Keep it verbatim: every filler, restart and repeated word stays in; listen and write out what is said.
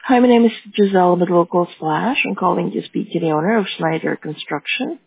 Hi, my name is Giselle with Local Splash. I'm calling to speak to the owner of Schneider Construction.